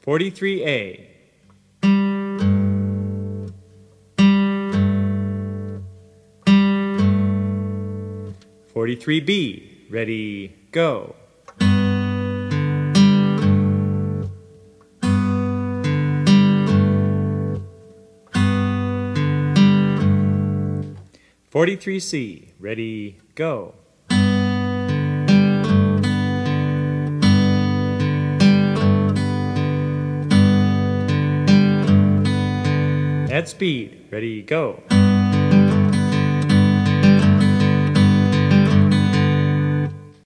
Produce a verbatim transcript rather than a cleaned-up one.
forty-three A. forty-three B. Ready, go. forty-three C. Ready, go. At speed. Ready, go.